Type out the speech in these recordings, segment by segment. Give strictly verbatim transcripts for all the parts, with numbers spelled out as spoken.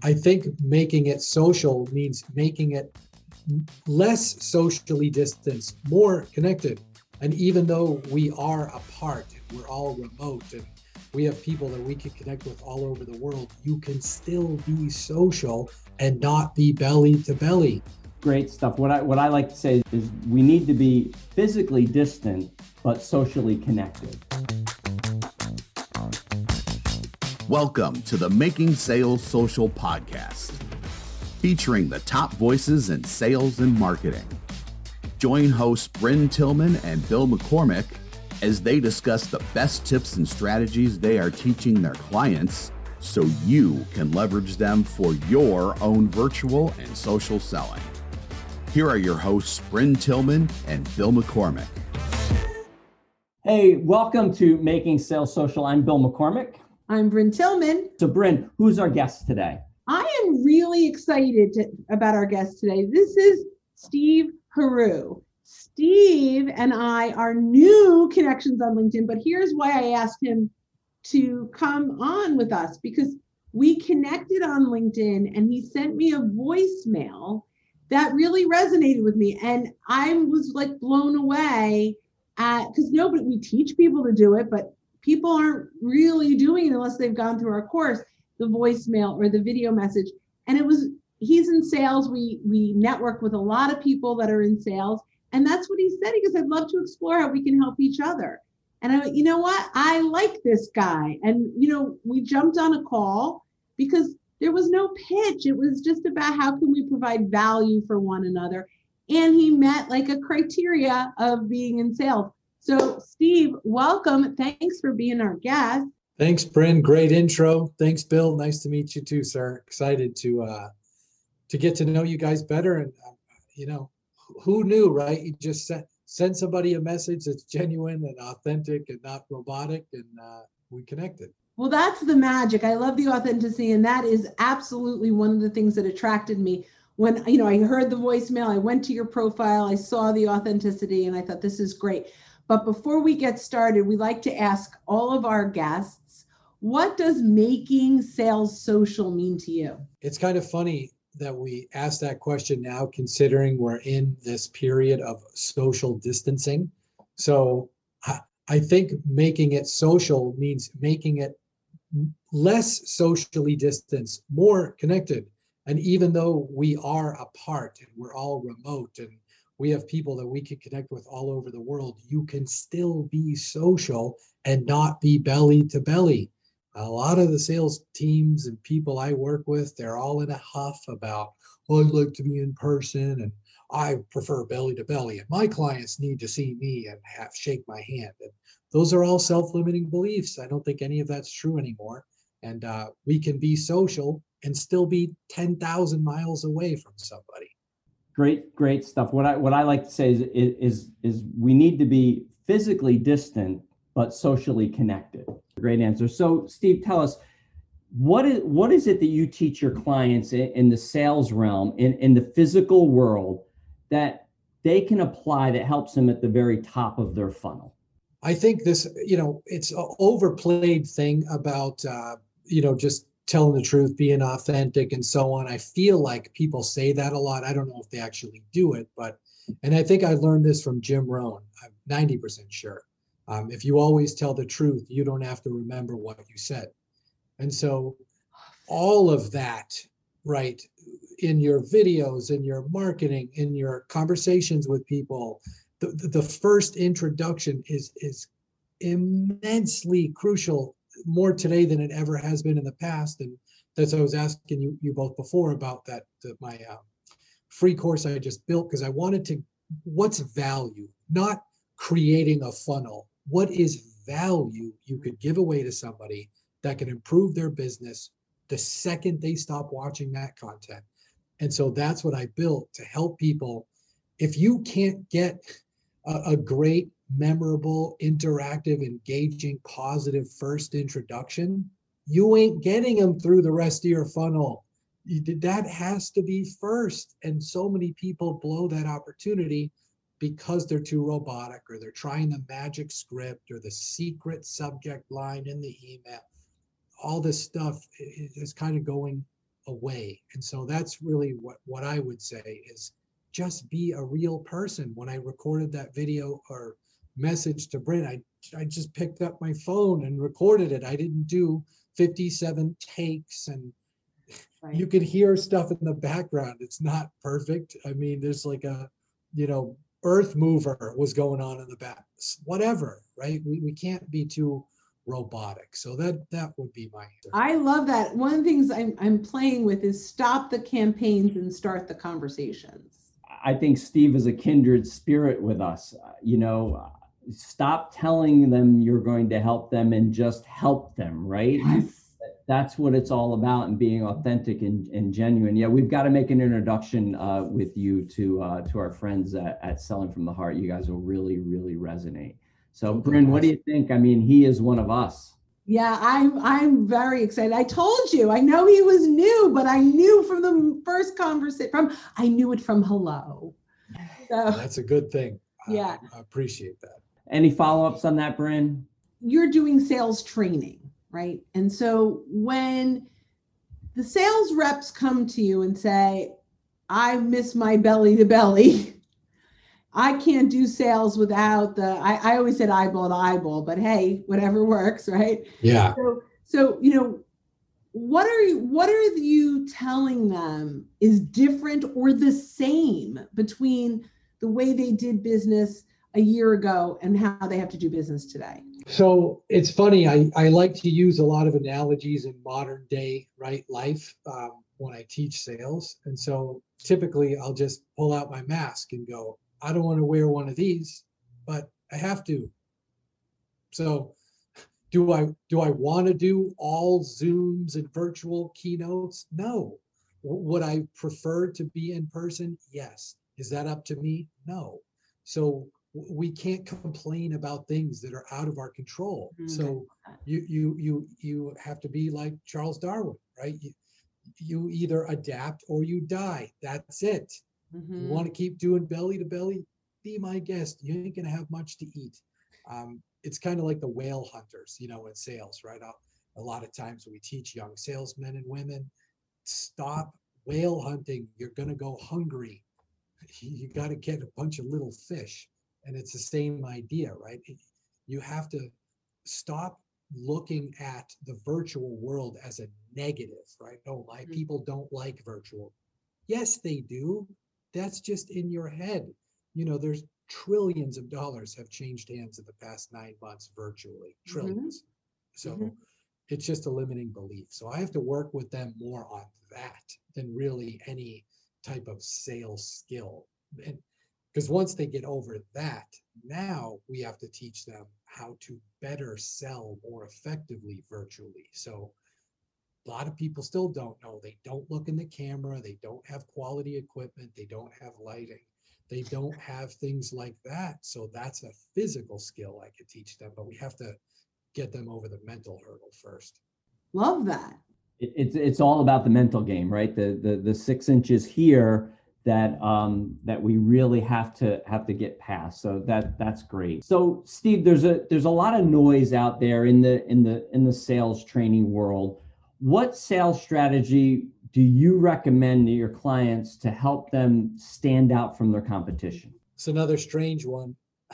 I think making it social means making it less socially distanced, more connected. And even though we are apart, and we're all remote, and we have people that we can connect with all over the world, you can still be social and not be belly to belly. Great stuff. What I what I like to say is we need to be physically distant, but socially connected. Welcome to the Making Sales Social podcast, featuring the top voices in sales and marketing. Join hosts Bryn Tillman and Bill McCormick as they discuss the best tips and strategies they are teaching their clients so you can leverage them for your own virtual and social selling. Here are your hosts, Bryn Tillman and Bill McCormick. Hey, welcome to Making Sales Social. I'm Bill McCormick. I'm Bryn Tillman. So Bryn, who's our guest today? I am really excited to, about our guest today. This is Steve Haru. Steve and I are new connections on LinkedIn, but here's why I asked him to come on with us, because we connected on LinkedIn and he sent me a voicemail that really resonated with me. And I was like blown away at, because nobody, we teach people to do it, but people aren't really doing it unless they've gone through our course, the voicemail or the video message. And it was, he's in sales. We we network with a lot of people that are in sales. And that's what he said. He goes, I'd love to explore how we can help each other. And I went, you know what? I like this guy. And, you know, we jumped on a call because there was no pitch. It was just about how can we provide value for one another. And he met like a criteria of being in sales. So Steve, welcome. Thanks for being our guest. Thanks, Bryn. Great intro. Thanks, Bill. Nice to meet you too, sir. Excited to uh, to get to know you guys better. And, uh, you know, who knew, right? You just send, send somebody a message that's genuine and authentic and not robotic, and uh, we connected. Well, that's the magic. I love the authenticity. And that is absolutely one of the things that attracted me. When, you know, I heard the voicemail, I went to your profile, I saw the authenticity, and I thought, this is great. But before we get started, we like to ask all of our guests, what does making sales social mean to you? It's kind of funny that we ask that question now, considering we're in this period of social distancing. So I, I think making it social means making it less socially distanced, more connected. And even though we are apart and we're all remote and we have people that we can connect with all over the world, you can still be social and not be belly to belly. A lot of the sales teams and people I work with, they're all in a huff about, oh, I'd like to be in person and I prefer belly to belly. And my clients need to see me and have shake my hand. And those are all self-limiting beliefs. I don't think any of that's true anymore. And uh, we can be social and still be ten thousand miles away from somebody. Great, great stuff. What I what I like to say is is is we need to be physically distant but socially connected. Great answer. So, Steve, tell us what is what is it that you teach your clients in, in the sales realm, in, in the physical world, that they can apply that helps them at the very top of their funnel? I think this, you know, it's an overplayed thing about uh, you know, just telling the truth, being authentic and so on. I feel like people say that a lot. I don't know if they actually do it, but, and I think I learned this from Jim Rohn. I'm ninety percent sure. Um, if you always tell the truth, you don't have to remember what you said. And so all of that, right, in your videos, in your marketing, in your conversations with people, the, the first introduction is, is immensely crucial, more today than it ever has been in the past. And that's what I was asking you, you both before about that, the, my uh, free course I just built, because I wanted to, what's value, not creating a funnel. What is value you could give away to somebody that can improve their business the second they stop watching that content? And so that's what I built to help people. If you can't get a, a great, memorable, interactive, engaging, positive first introduction, you ain't getting them through the rest of your funnel. You, that has to be first. And so many people blow that opportunity because they're too robotic, or they're trying the magic script or the secret subject line in the email. All this stuff is kind of going away. And so that's really what, what I would say is just be a real person. When I recorded that video or message to Brent, I, I just picked up my phone and recorded it. I didn't do fifty-seven takes, and Right. you could hear stuff in the background. It's not perfect. I mean, there's like a, you know, earth mover was going on in the back, whatever, right? We, we can't be too robotic. So that, that would be my answer. I love that. One of the things I'm, I'm playing with is stop the campaigns and start the conversations. I think Steve is a kindred spirit with us. Uh, You know, stop telling them you're going to help them and just help them, right? Yes. That's what it's all about, and being authentic and, and genuine. Yeah, we've got to make an introduction uh, with you to uh, to our friends at, at Selling from the Heart. You guys will really, really resonate. So, Bryn, what do you think? I mean, he is one of us. Yeah, I'm I'm very excited. I told you, I know he was new, but I knew from the first conversation, from I knew it from hello. So That's a good thing. Yeah. I appreciate that. Any follow-ups on that, Bryn? you're doing sales training, right? And so when the sales reps come to you and say, I miss my belly to belly, I can't do sales without the, I, I always said eyeball to eyeball, but hey, whatever works, right? Yeah. So, so, you know, what are you, what are you telling them is different or the same between the way they did business a year ago and how they have to do business today? So it's funny. I, I like to use a lot of analogies in modern day, right, life um, when I teach sales. And so typically I'll just pull out my mask and go, I don't want to wear one of these, but I have to. So do I do I want to do all Zooms and virtual keynotes? No. Would I prefer to be in person? Yes. Is that up to me? No. So we can't complain about things that are out of our control. Okay. So you you you you have to be like Charles Darwin, right? You, you either adapt or you die. That's it. Mm-hmm. You want to keep doing belly to belly? Be my guest. You ain't gonna have much to eat. Um, it's kind of like the whale hunters, you know, in sales, right? A, a lot of times we teach young salesmen and women, stop whale hunting. You're gonna go hungry. You got to get a bunch of little fish. And it's the same idea, right? You have to stop looking at the virtual world as a negative, right? Oh, my Mm-hmm. people don't like virtual. Yes, they do. That's just in your head. You know, there's trillions of dollars have changed hands in the past nine months virtually, trillions. So Mhm. it's just a limiting belief. So I have to work with them more on that than really any type of sales skill. And because once they get over that, now we have to teach them how to better sell more effectively virtually. So a lot of people still don't know. They don't look in the camera. They don't have quality equipment. They don't have lighting. They don't have things like that. So that's a physical skill I could teach them, but we have to get them over the mental hurdle first. Love that. It, it's it's all about the mental game, right? The the the six inches here that um that we really have to have to get past. So that that's great. So Steve, there's a there's a lot of noise out there in the in the in the sales training world. What sales strategy do you recommend to your clients to help them stand out from their competition? It's another strange one.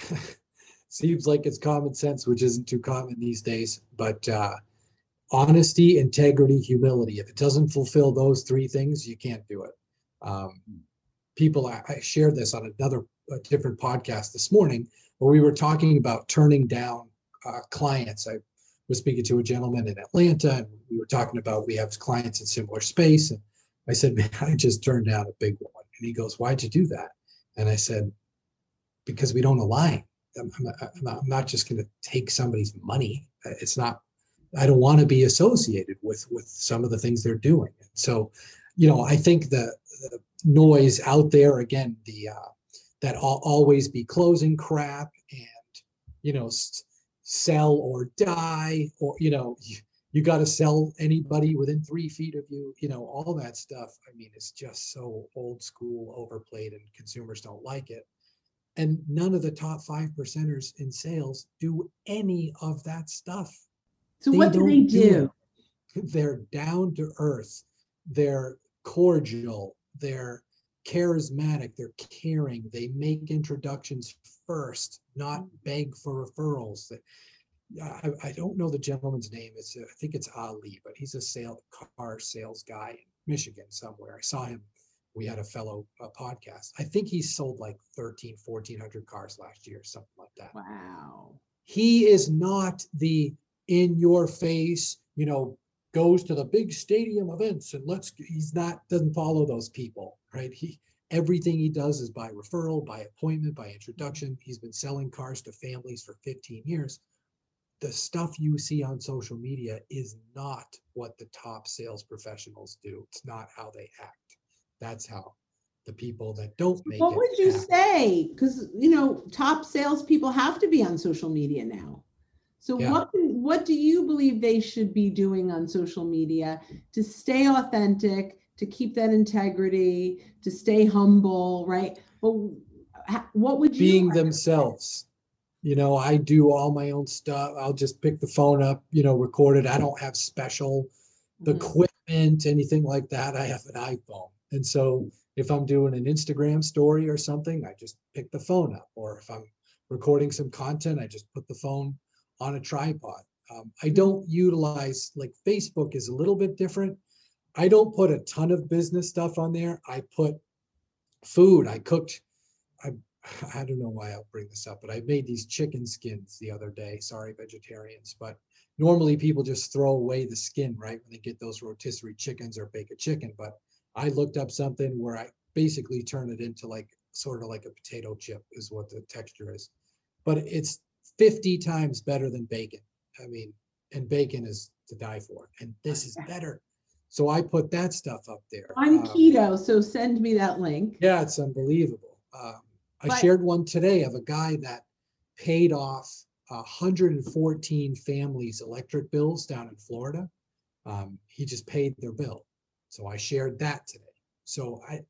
Seems like it's common sense, which isn't too common these days, but uh, honesty, integrity, humility. If it doesn't fulfill those three things, you can't do it. Um, people, I, I shared this on another a different podcast this morning, where we were talking about turning down uh, clients. I was speaking to a gentleman in Atlanta, and we were talking about we have clients in similar space. And I said, man, I just turned down a big one. And he goes, why'd you do that? And I said, because we don't align. I'm, I'm, I'm not, I'm not just going to take somebody's money. It's not, I don't want to be associated with, with some of the things they're doing. So, you know, I think the, the noise out there, again, the, uh, that I'll always be closing crap and, you know, s- sell or die, or, you know, you, you got to sell anybody within three feet of you, you know, all that stuff. I mean, it's just so old school, overplayed, and consumers don't like it. And none of the top five percenters in sales do any of that stuff. So what do they don't do? it. They're down to earth. they're cordial, they're charismatic, they're caring, they make introductions first, not beg for referrals. I, I don't know the gentleman's name. It's I think it's Ali, but he's a sale car sales guy in Michigan somewhere. I saw him. We had a fellow uh, podcast. I think he sold like thirteen, fourteen hundred cars last year, something like that. Wow. He is not the in your face, you know, goes to the big stadium events and let's, he's not, doesn't follow those people, right? He, everything he does is by referral, by appointment, by introduction. He's been selling cars to families for fifteen years. The stuff you see on social media is not what the top sales professionals do. It's not how they act. That's how the people that don't make What it would you act. say? Because, you know, top salespeople have to be on social media now. So Yeah. what what do you believe they should be doing on social media to stay authentic, to keep that integrity, to stay humble, right? Well, ha- what would you Being recommend? themselves. You know, I do all my own stuff. I'll just pick the phone up, you know, record it. I don't have special Mhm. equipment, anything like that. I have an iPhone. And so if I'm doing an Instagram story or something, I just pick the phone up. Or if I'm recording some content, I just put the phone on a tripod. Um, I don't utilize, like Facebook is a little bit different. I don't put a ton of business stuff on there. I put food. I cooked, I I don't know why I'll bring this up, but I made these chicken skins the other day. Sorry, vegetarians, but normally people just throw away the skin, right? When they get those rotisserie chickens or bake a chicken. But I looked up something where I basically turn it into like sort of like a potato chip is what the texture is. But it's fifty times better than bacon. I mean, and bacon is to die for. And this is better. So I put that stuff up there. I'm Um, keto, so send me that link. yeah, it's unbelievable. Um, I But- shared one today of a guy that paid off one hundred fourteen families' electric bills down in Florida. Um, he just paid their bill. So I shared that today. So I,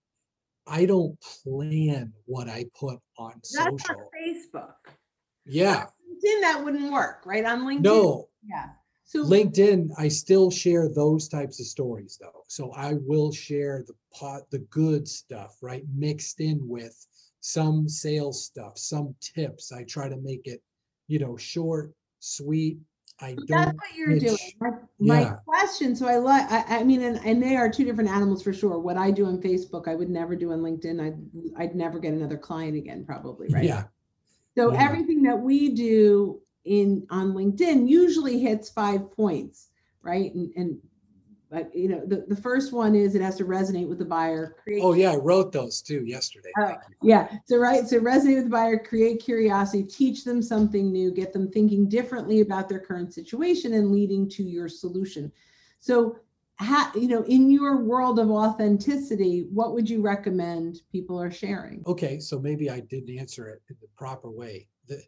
I don't plan what I put on That's on social. Facebook. Yeah, LinkedIn, that wouldn't work, right? On LinkedIn. no, Yeah. So LinkedIn, I still share those types of stories though. So I will share the pot, the good stuff, right? Mixed in with some sales stuff, some tips. I try to make it, you know, short, sweet. I that's don't what you're doing. pitch. My, my Yeah. question, so I like, I, I mean, and, and they are two different animals for sure. What I do on Facebook, I would never do on LinkedIn. I'd, I'd never get another client again, probably, right? Yeah. So Yeah. everything that we do in on LinkedIn usually hits five points, right? And, and but you know, the, the first one is it has to resonate with the buyer. Create Oh yeah, I wrote those too yesterday. Oh, Thank you. yeah. So, right. So, resonate with the buyer, create curiosity, teach them something new, get them thinking differently about their current situation and leading to your solution. So, ha, you know, in your world of authenticity, what would you recommend people are sharing? Okay, so maybe I didn't answer it in the proper way. The,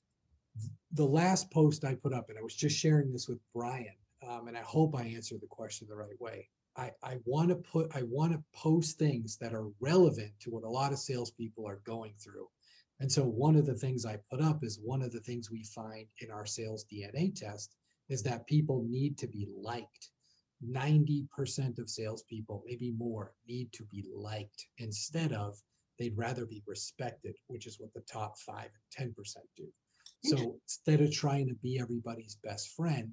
the last post I put up, and I was just sharing this with Brian, um, and I hope I answered the question the right way. I, I want to put, I want to post things that are relevant to what a lot of salespeople are going through. And so one of the things I put up is one of the things we find in our sales D N A test is that people need to be liked. ninety percent of salespeople, maybe more, need to be liked instead of they'd rather be respected, which is what the top five and ten percent do. So instead of trying to be everybody's best friend,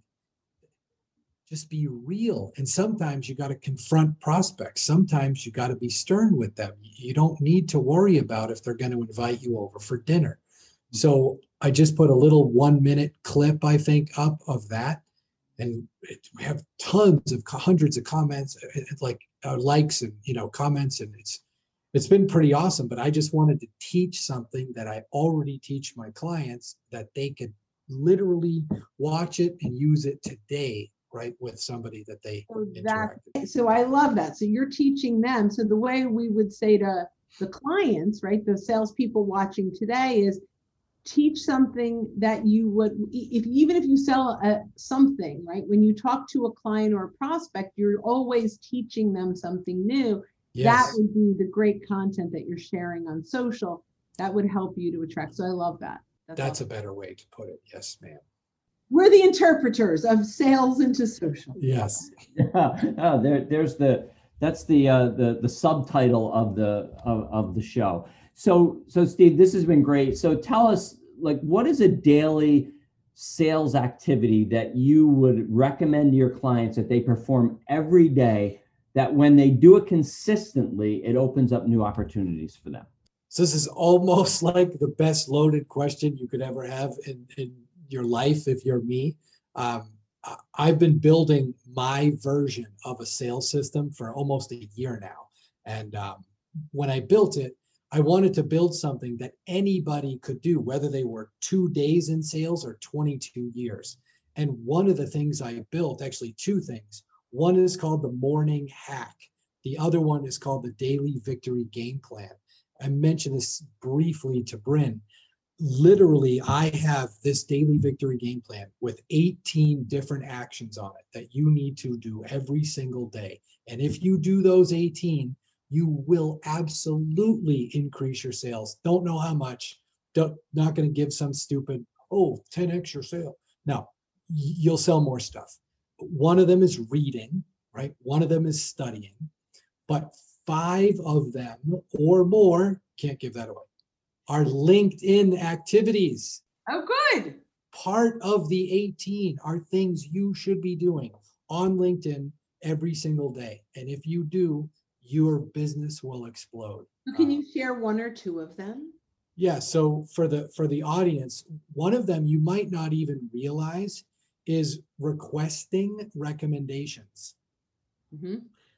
just be real. And sometimes you got to confront prospects. Sometimes you got to be stern with them. You don't need to worry about if they're going to invite you over for dinner. So I just put a little one minute clip, I think, up of that. And it, we have tons of hundreds of comments, like uh, likes and, you know, comments. And it's, it's been pretty awesome, but I just wanted to teach something that I already teach my clients that they could literally watch it and use it today, right, with somebody that they So, interact with. that, so I love that. So you're teaching them. So the way we would say to the clients, right, the salespeople watching today is teach something that you would, if even if you sell a, something, right, when you talk to a client or a prospect, you're always teaching them something new. That Yes, would be the great content that you're sharing on social. That would help you to attract. So I love that. that's awesome. a better way to put it. Yes, ma'am. We're the interpreters of sales into social. Yes. oh, there, there's the That's the uh, the the subtitle of the of, of the show. So so Steve, this has been great. So tell us, like, what is a daily sales activity that you would recommend to your clients that they perform every day, that when they do it consistently, it opens up new opportunities for them? So this is almost like the best loaded question you could ever have in, in your life if you're me. Um, I've been building my version of a sales system for almost a year now. And um, when I built it, I wanted to build something that anybody could do, whether they were two days in sales or twenty-two years. And one of the things I built, actually two things. One is called the Morning Hack. The other one is called the Daily Victory Game Plan. I mentioned this briefly to Bryn. Literally, I have this daily victory game plan with eighteen different actions on it that you need to do every single day. And if you do those eighteen, you will absolutely increase your sales. Don't know how much, don't, not going to give some stupid, oh, ten X your sale. No, you'll sell more stuff. One of them is reading, right? One of them is studying, but five of them or more, can't give that away, are LinkedIn activities. Oh, good. Part of the eighteen are things you should be doing on LinkedIn every single day. And if you do, your business will explode. So can you Um, share one or two of them? Yeah, so for the for the audience, one of them you might not even realize is requesting recommendations. Mm-hmm.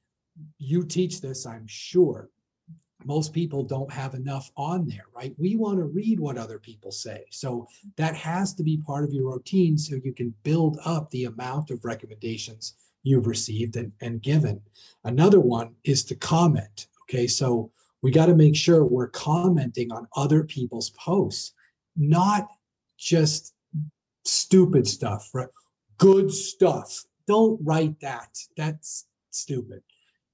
You teach this, I'm sure. Most people don't have enough on there, right? We want to read what other people say. So that has to be part of your routine so you can build up the amount of recommendations you've received and, and given. Another one is to comment. Okay, so we got to make sure we're commenting on other people's posts, not just stupid stuff, right? Good stuff. Don't write that. That's stupid.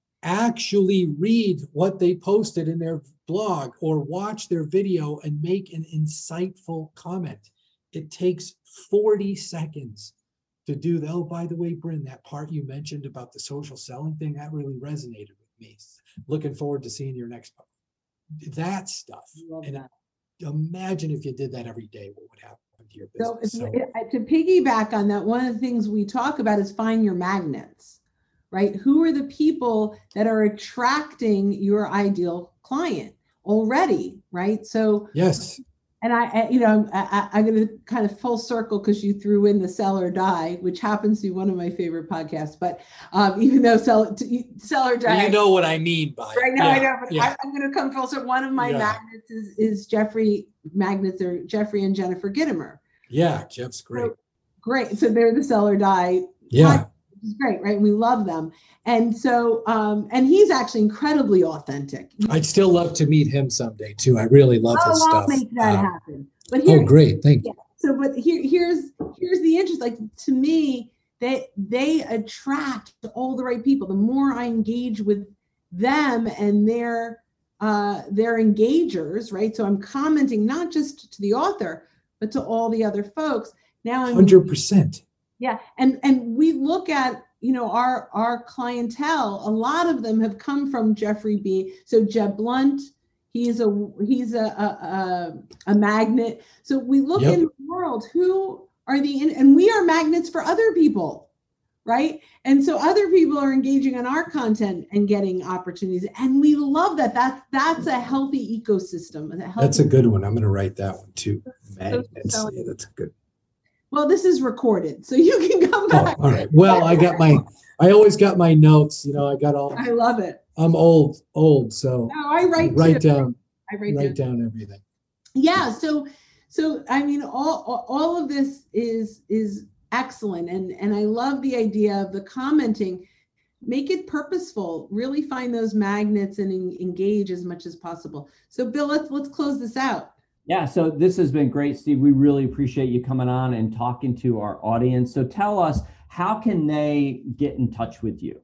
Actually read what they posted in their blog or watch their video and make an insightful comment. It takes forty seconds to do that. Oh, by the way, Bryn, that part you mentioned about the social selling thing, that really resonated with me. Looking forward to seeing your next post. That stuff. Love And that. imagine if you did that every day, what would happen to your So, business? So, if- to piggyback on that, one of the things we talk about is find your magnets, right? Who are the people that are attracting your ideal client already, right? So, yes. and I, I- you know, I, I, I'm going to kind of full circle because you threw in the Sell or Die, which happens to be one of my favorite podcasts. But um, even though Sell, t- Sell or Die, You know what I mean by it. right now, Yeah, I know, but yeah. I, I'm going to come full circle. One of my Yeah. magnets is, is Jeffrey Magnets or Jeffrey and Jennifer Gittimer. Yeah, Jeff's great. So, great. So they're the Sell or Die. Yeah. Which is great, right? We love them. And so, um, and he's actually incredibly authentic. I'd still love to meet him someday too. I really love Oh, his I'll stuff. make that Um, happen. But here, oh, great. Thank you. so, but here, here's here's the interest. Like, to me, they they attract all the right people. The more I engage with them and their uh, their engagers, right? So I'm commenting not just to the author, but to all the other folks. Now I'm one hundred percent. Yeah, and and we look at, you know, our our clientele. A lot of them have come from Jeffrey B. So Jeb Blunt, he's a he's a a, a, a magnet. So we look Yep. in the world, who are the and we are magnets for other people, right? And so other people are engaging on our content and getting opportunities, and we love that. That that's a healthy ecosystem. A healthy, That's a good one. I'm going to write that one too. So- Magnets. so- Yeah, that's good. well, this is recorded, so you can come Oh, back. all right. Well, I got my, I always got my notes. You know, I got all, I love it. I'm old, old. So No, I write write too. down, I write, write down. down everything. Yeah. So, so I mean, all all- all of this is is excellent, and and I love the idea of the commenting. Make it purposeful. Really find those magnets and en- engage as much as possible. So, Bill, let's let's close this out. Yeah, so this has been great, Steve. We really appreciate you coming on and talking to our audience. So tell us, how can they get in touch with you?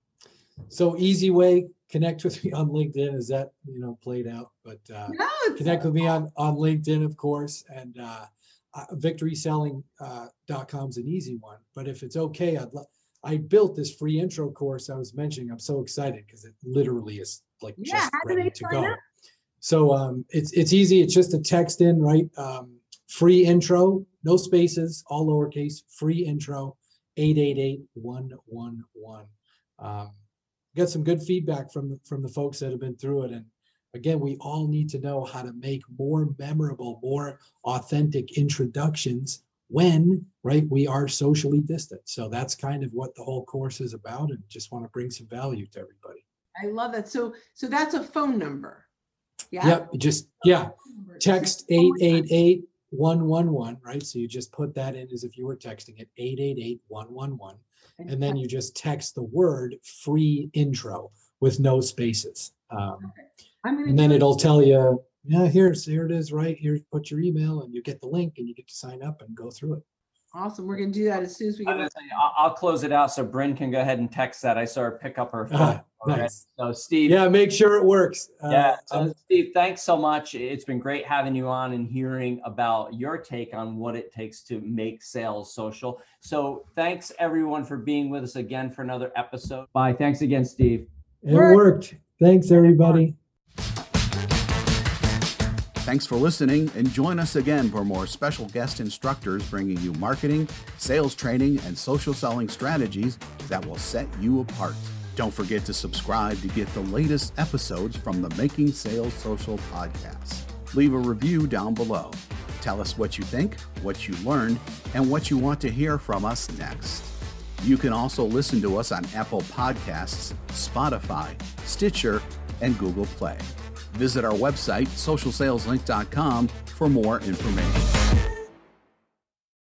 So easy way, connect with me on LinkedIn. Is that, you know, played out? But uh, No, it's, connect with me on, on LinkedIn, of course. And uh, uh, victory selling dot com is an easy one. But if it's okay, I'd, lo- I built this free intro course I was mentioning. I'm so excited because it literally is like Yeah, just how do ready they to sign go. up? So um, it's it's easy. It's just a text in, right? Um, free intro, no spaces, all lowercase. Free intro, eight eight eight, one one one. Um, got some good feedback from the, from the folks that have been through it, and again, we all need to know how to make more memorable, more authentic introductions when, right, we are socially distant. So that's kind of what the whole course is about, and just want to bring some value to everybody. I love that. So, so that's a phone number. Yeah. Yep, just, yeah, text eight eight eight, one one one, right? So you just put that in as if you were texting it, eight eight eight, one one one. And then you just text the word free intro with no spaces. Um, I'm gonna and then do it. it'll tell you, yeah, here's, here it is, right here, put your email and you get the link and you get to sign up and go through it. Awesome. We're gonna do that as soon as we I'm get. gonna say, I'll, I'll close it out so Bryn can go ahead and text that. I saw her pick up her phone. Ah, already. nice. So Steve, Yeah, make sure it works. Uh, yeah. So um, Steve, thanks so much. It's been great having you on and hearing about your take on what it takes to make sales social. So thanks everyone for being with us again for another episode. Bye. Thanks again, Steve. it worked. Thanks, everybody. Thanks for listening, and join us again for more special guest instructors bringing you marketing, sales training, and social selling strategies that will set you apart. Don't forget to subscribe to get the latest episodes from the Making Sales Social podcast. Leave a review down below. Tell us what you think, what you learned, and what you want to hear from us next. You can also listen to us on Apple Podcasts, Spotify, Stitcher, and Google Play. Visit our website, social sales link dot com, for more information.